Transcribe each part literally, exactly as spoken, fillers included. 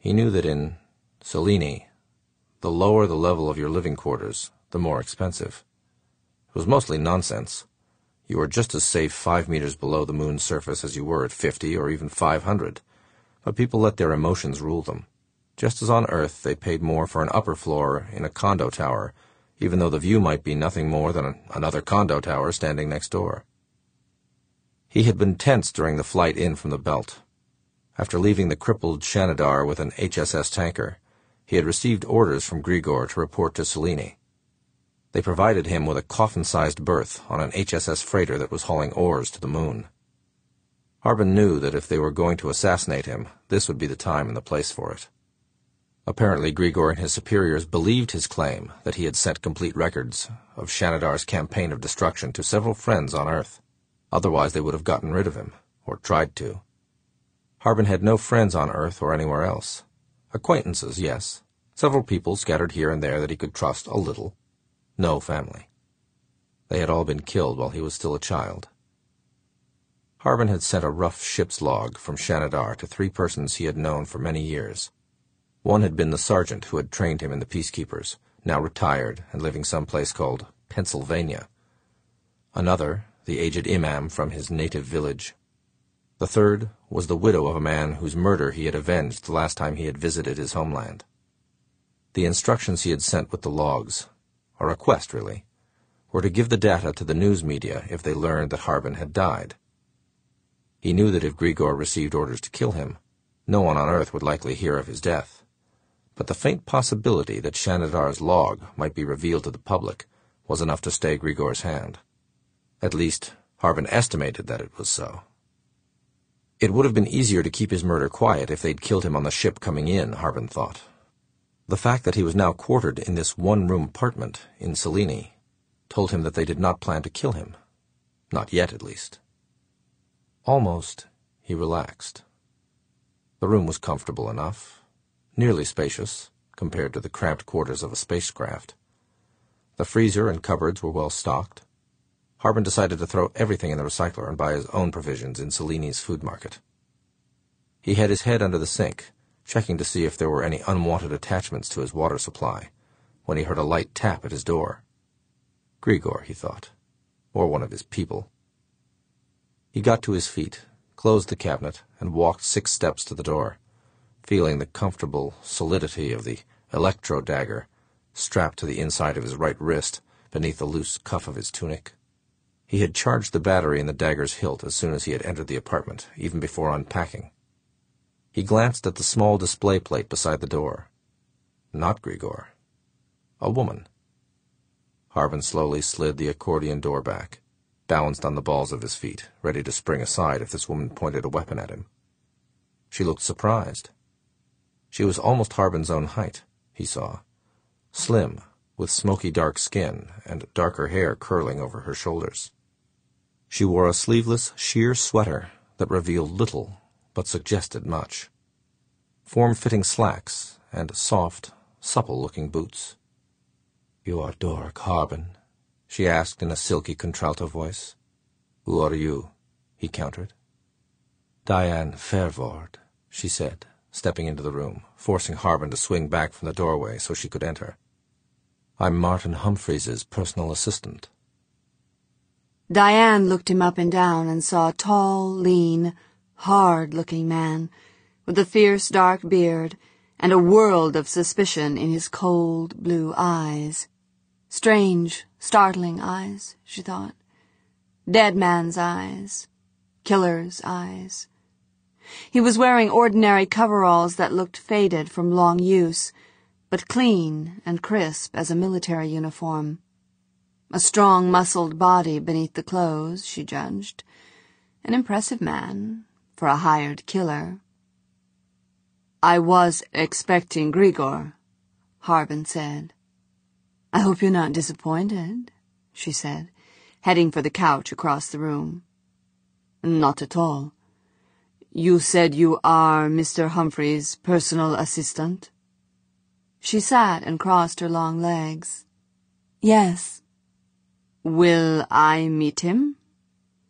He knew that in Selene, the lower the level of your living quarters, the more expensive. It was mostly nonsense. You were just as safe five meters below the moon's surface as you were at fifty or even five hundred, but people let their emotions rule them. Just as on Earth, they paid more for an upper floor in a condo tower, even though the view might be nothing more than another condo tower standing next door. He had been tense during the flight in from the belt. After leaving the crippled Shanidar with an H S S tanker, he had received orders from Grigor to report to Selene. They provided him with a coffin-sized berth on an H S S freighter that was hauling ores to the moon. Harbin knew that if they were going to assassinate him, this would be the time and the place for it. Apparently, Grigor and his superiors believed his claim that he had sent complete records of Shanidar's campaign of destruction to several friends on Earth. Otherwise, they would have gotten rid of him, or tried to. Harbin had no friends on Earth or anywhere else. Acquaintances, yes. Several people scattered here and there that he could trust a little. No family. They had all been killed while he was still a child. Harbin had sent a rough ship's log from Shanidar to three persons he had known for many years. One had been the sergeant who had trained him in the Peacekeepers, now retired and living someplace called Pennsylvania. Another, the aged imam from his native village. The third was the widow of a man whose murder he had avenged the last time he had visited his homeland. The instructions he had sent with the logs, a request really, were to give the data to the news media if they learned that Harbin had died. He knew that if Grigor received orders to kill him, no one on Earth would likely hear of his death. But the faint possibility that Shanidar's log might be revealed to the public was enough to stay Grigor's hand. At least, Harbin estimated that it was so. It would have been easier to keep his murder quiet if they'd killed him on the ship coming in, Harbin thought. The fact that he was now quartered in this one-room apartment in Selene told him that they did not plan to kill him. Not yet, at least. Almost, he relaxed. The room was comfortable enough, nearly spacious, compared to the cramped quarters of a spacecraft. The freezer and cupboards were well stocked. Harbin decided to throw everything in the recycler and buy his own provisions in Selene's food market. He had his head under the sink, checking to see if there were any unwanted attachments to his water supply, when he heard a light tap at his door. Grigor, he thought, or one of his people. He got to his feet, closed the cabinet, and walked six steps to the door, feeling the comfortable solidity of the electro-dagger strapped to the inside of his right wrist beneath the loose cuff of his tunic. He had charged the battery in the dagger's hilt as soon as he had entered the apartment, even before unpacking. He glanced at the small display plate beside the door. Not Grigor. A woman. Harbin slowly slid the accordion door back, balanced on the balls of his feet, ready to spring aside if this woman pointed a weapon at him. She looked surprised. She was almost Harbin's own height, he saw, slim, with smoky dark skin and darker hair curling over her shoulders. She wore a sleeveless, sheer sweater that revealed little but suggested much. Form-fitting slacks and soft, supple-looking boots. "You are Dork, Harbin?" she asked in a silky contralto voice. "Who are you?" he countered. "Diane Fairvord," she said, stepping into the room, forcing Harbin to swing back from the doorway so she could enter. "I'm Martin Humphreys' personal assistant." Diane looked him up and down and saw a tall, lean, hard-looking man with a fierce dark beard and a world of suspicion in his cold blue eyes. Strange, startling eyes, she thought. Dead man's eyes. Killer's eyes. He was wearing ordinary coveralls that looked faded from long use, but clean and crisp as a military uniform. A strong, muscled body beneath the clothes, she judged. An impressive man for a hired killer. "I was expecting Grigor," Harbin said. "I hope you're not disappointed," she said, heading for the couch across the room. "Not at all. You said you are Mister Humphrey's personal assistant?" She sat and crossed her long legs. "Yes." "Will I meet him?"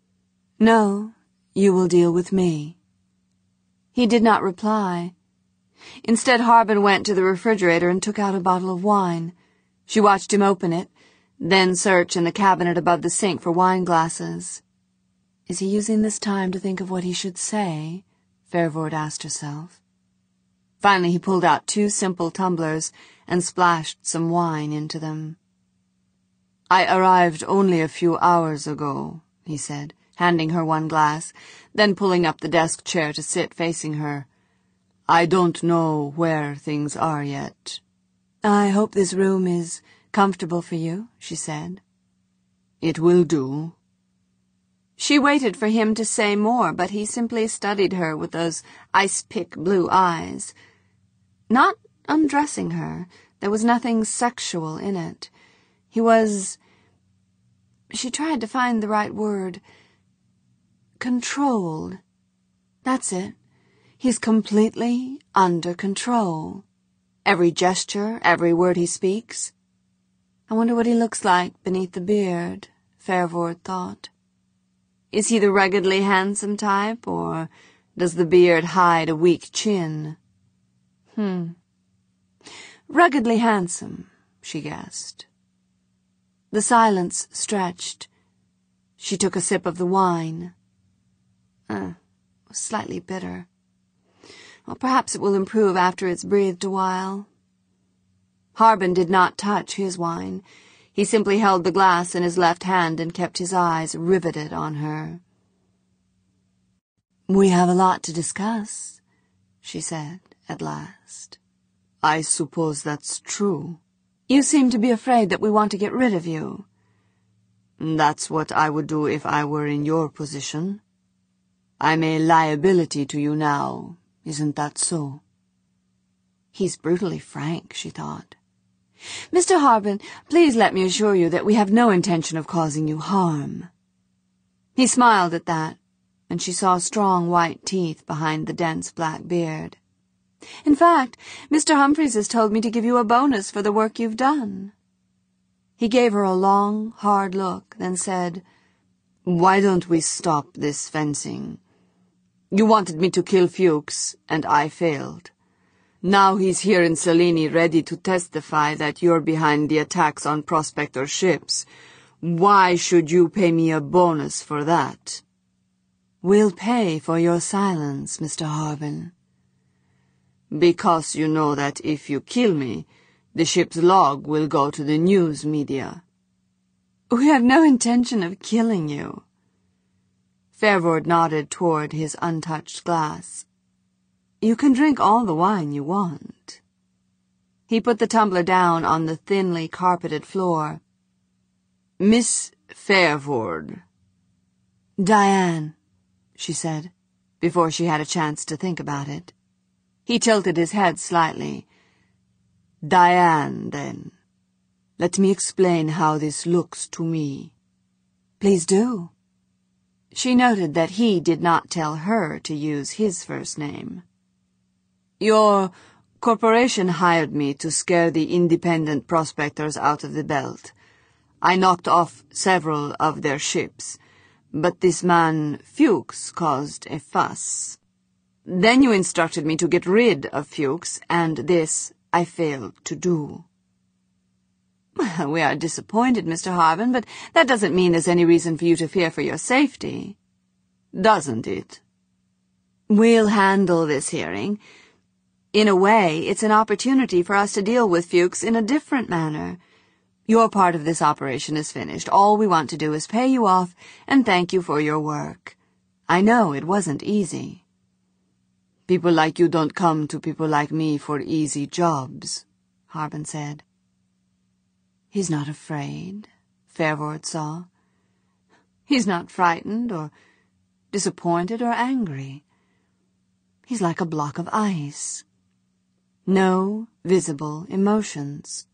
"No, you will deal with me." He did not reply. Instead, Harbin went to the refrigerator and took out a bottle of wine. She watched him open it, then search in the cabinet above the sink for wine glasses. Is he using this time to think of what he should say? Fairvord asked herself. Finally, he pulled out two simple tumblers and splashed some wine into them. "I arrived only a few hours ago," he said, handing her one glass, then pulling up the desk chair to sit facing her. "I don't know where things are yet." "I hope this room is comfortable for you," she said. "It will do." She waited for him to say more, but he simply studied her with those ice-pick blue eyes. Not undressing her. There was nothing sexual in it. He was... She tried to find the right word. Controlled. That's it. He's completely under control. Every gesture, every word he speaks. I wonder what he looks like beneath the beard, Fairvord thought. Is he the ruggedly handsome type, or does the beard hide a weak chin? Hmm. Ruggedly handsome, she guessed. The silence stretched. She took a sip of the wine. Uh, it was slightly bitter. Well, perhaps it will improve after it's breathed a while. Harbin did not touch his wine. He simply held the glass in his left hand and kept his eyes riveted on her. "We have a lot to discuss," she said at last. "I suppose that's true." "You seem to be afraid that we want to get rid of you." "That's what I would do if I were in your position. I'm a liability to you now, isn't that so?" He's brutally frank, she thought. "Mister Harbin, please let me assure you that we have no intention of causing you harm." He smiled at that, and she saw strong white teeth behind the dense black beard. "In fact, Mister Humphreys has told me to give you a bonus for the work you've done." He gave her a long, hard look, then said, "Why don't we stop this fencing? You wanted me to kill Fuchs, and I failed. Now he's here in Selene ready to testify that you're behind the attacks on Prospector ships. Why should you pay me a bonus for that?" "We'll pay for your silence, Mister Harbin." "Because you know that if you kill me, the ship's log will go to the news media." "We have no intention of killing you." Fairvord nodded toward his untouched glass. "You can drink all the wine you want." He put the tumbler down on the thinly carpeted floor. "Miss Fairvord." "Diane," she said, before she had a chance to think about it. He tilted his head slightly. "Diane, then. Let me explain how this looks to me." "Please do." She noted that he did not tell her to use his first name. "Your corporation hired me to scare the independent prospectors out of the belt. I knocked off several of their ships, but this man, Fuchs, caused a fuss. Then you instructed me to get rid of Fuchs, and this I failed to do." "Well, we are disappointed, Mister Harbin, but that doesn't mean there's any reason for you to fear for your safety." "Doesn't it?" "We'll handle this hearing. In a way, it's an opportunity for us to deal with Fuchs in a different manner. Your part of this operation is finished. All we want to do is pay you off and thank you for your work. I know it wasn't easy." "People like you don't come to people like me for easy jobs," Harbin said. He's not afraid, Fairvord saw. He's not frightened or disappointed or angry. He's like a block of ice. No visible emotions.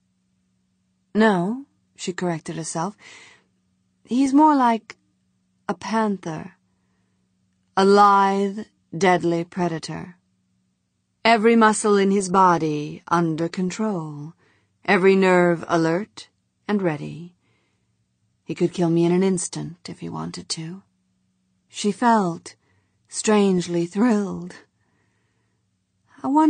No, she corrected herself. He's more like a panther. A lithe, deadly predator. Every muscle in his body under control. Every nerve alert and ready. He could kill me in an instant if he wanted to. She felt strangely thrilled. I wonder